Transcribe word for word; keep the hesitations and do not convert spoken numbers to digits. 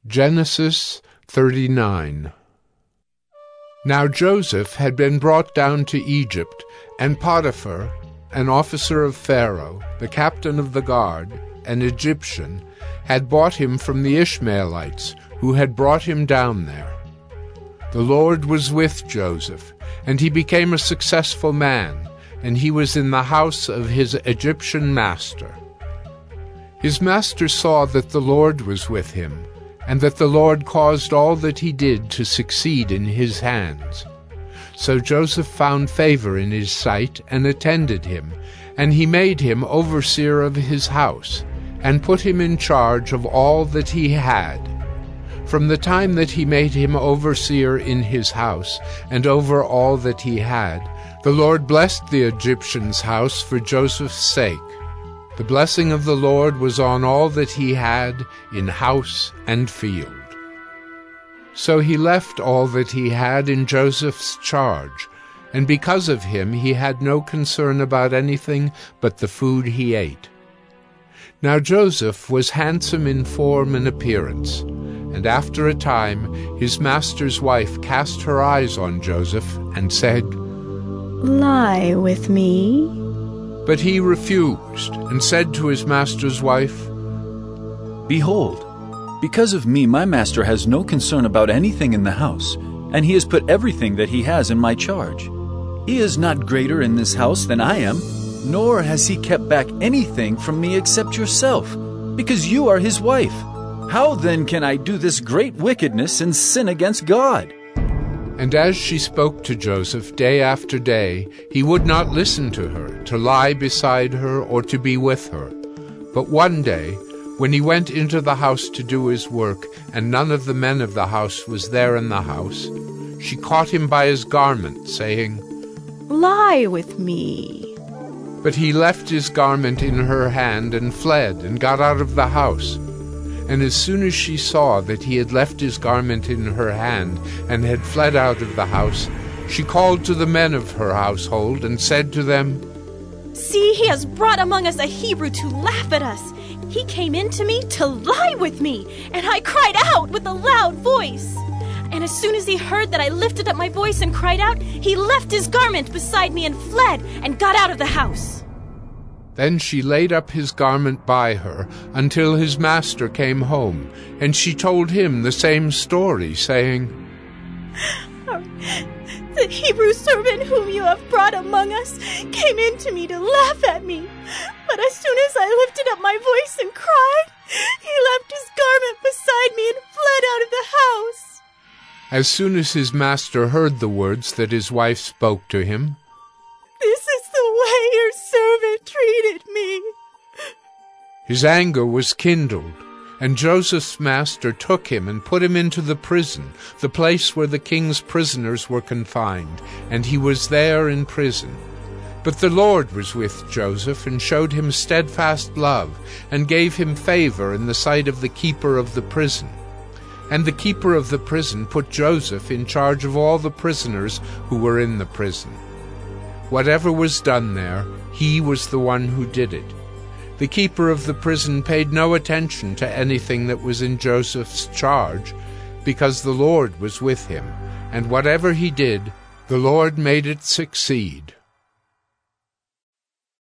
Genesis thirty-nine. Now Joseph had been brought down to Egypt, and Potiphar, an officer of Pharaoh, the captain of the guard, an Egyptian, had bought him from the Ishmaelites, who had brought him down there. The Lord was with Joseph, and he became a successful man, and he was in the house of his Egyptian master. His master saw that the Lord was with him, and that the Lord caused all that he did to succeed in his hands. So Joseph found favor in his sight and attended him, and he made him overseer of his house, and put him in charge of all that he had. From the time that he made him overseer in his house, and over all that he had, the Lord blessed the Egyptian's house for Joseph's sake. The blessing of the Lord was on all that he had in house and field. So he left all that he had in Joseph's charge, and because of him he had no concern about anything but the food he ate. Now Joseph was handsome in form and appearance, and after a time his master's wife cast her eyes on Joseph and said, "Lie with me." But he refused, and said to his master's wife, "Behold, because of me my master has no concern about anything in the house, and he has put everything that he has in my charge. He is not greater in this house than I am, nor has he kept back anything from me except yourself, because you are his wife. How then can I do this great wickedness and sin against God?" And as she spoke to Joseph day after day, he would not listen to her, to lie beside her or to be with her. But one day, when he went into the house to do his work, and none of the men of the house was there in the house, she caught him by his garment, saying, "Lie with me." But he left his garment in her hand and fled and got out of the house. And as soon as she saw that he had left his garment in her hand and had fled out of the house, she called to the men of her household and said to them, "See, he has brought among us a Hebrew to laugh at us. He came in to me to lie with me, and I cried out with a loud voice. And as soon as he heard that I lifted up my voice and cried out, he left his garment beside me and fled and got out of the house." Then she laid up his garment by her until his master came home, and she told him the same story, saying, "The Hebrew servant whom you have brought among us came in to me to laugh at me. But as soon as I lifted up my voice and cried, he left his garment beside me and fled out of the house." As soon as his master heard the words that his wife spoke to him, "This is the way your servant treated me," his anger was kindled, and Joseph's master took him and put him into the prison, the place where the king's prisoners were confined, and he was there in prison. But the Lord was with Joseph and showed him steadfast love, and gave him favor in the sight of the keeper of the prison. And the keeper of the prison put Joseph in charge of all the prisoners who were in the prison. Whatever was done there, he was the one who did it. The keeper of the prison paid no attention to anything that was in Joseph's charge, because the Lord was with him, and whatever he did, the Lord made it succeed.